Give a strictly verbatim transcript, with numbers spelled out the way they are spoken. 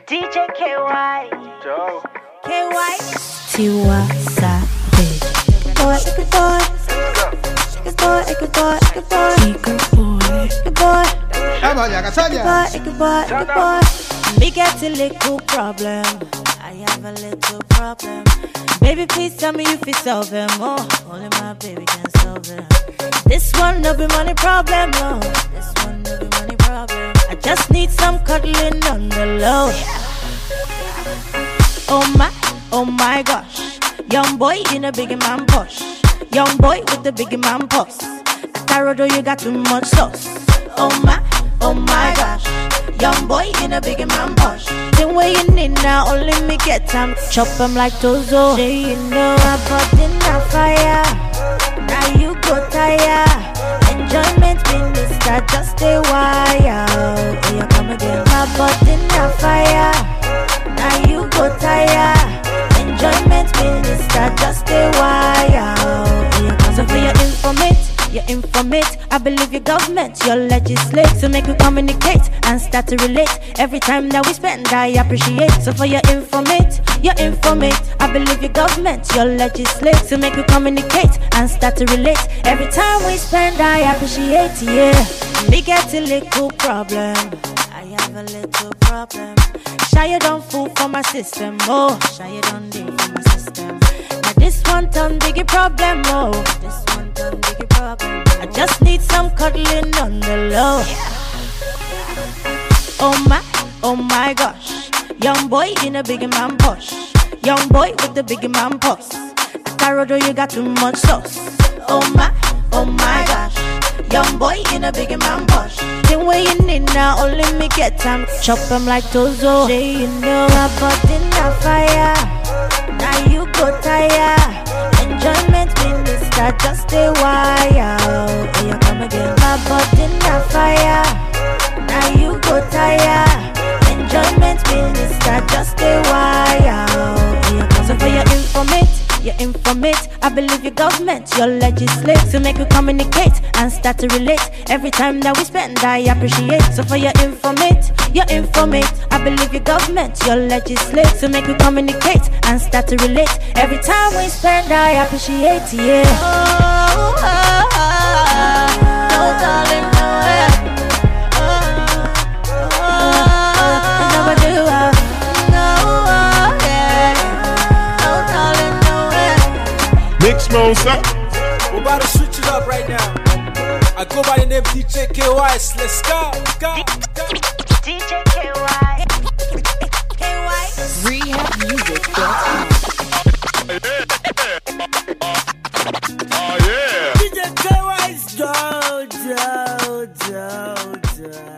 D J K Y. Joe. K Y. Tiwa Savage. Boy, good boy. Good boy, good boy, good boy. Good boy. Good boy. Vamos allá, Castaña. Good boy, good boy. Me get a little problem. I have a little problem. Baby, please tell me if it's solve them. Oh, only my baby can solve them. This one no be money problem, no. This one no be money problem. I just need some cuddling on the low. Oh my, oh my gosh. Young boy in a big man push. Young boy with the big man pulse. Tarodo, you got too much sauce. Oh my, oh my gosh. Young boy in a big man push. The way you need now, only me get time. Chop him like Tozo. Say you know I bought in a fire. Now you go tired. Enjoyment minister, just a while. Oh, you come again. My bought in a fire. Now you go tired. Enjoyment minister, just a while. Oh, you come so for your informate. You informate, I believe your government, you legislate. So make we communicate and start to relate. Every time that we spend, I appreciate. So for your informate, you informate, I believe your government, you legislate. So make we communicate and start to relate. Every time we spend, I appreciate, yeah. Me get a little problem, I have a little problem. Shy you don't fool for my system, oh. Shy you don't deal for my system. Now this one turn biggie problem, oh. This one turn biggie problem. I just need some cuddling on the low. Oh my, oh my gosh. Young boy in a big man push. Young boy with the big man pulse. Tarodo, you got too much sauce. Oh my, oh my gosh. Young boy in a big man push. The way you need now, only me get time. Chop him like Tozo. Say you know I bought in a fire. Now you go tired. Enjoyment minister, just a while. Oh, you come again. My body in a fire. Now you go tired. Enjoyment minister, just a while. Oh, you come. So for your informate, you informate, I believe your government, you legislate. So make we communicate and start to relate. Every time that we spend, I appreciate. So for your informate, you informate, I believe your government, you legislate. So make we communicate and start to relate. Every time we spend, I appreciate, yeah. Oh, oh, oh, oh. No darling, no way. Oh, oh, oh, never do I. No, oh, yeah. No darling, no way. Mix monster. We're about to switch it up right now. I go by the name D J K Y. Let's go, go, go. D J K Y. K Y. Rehab music. Oh yeah. D J K Y's Joe, Joe, Joe, Joe.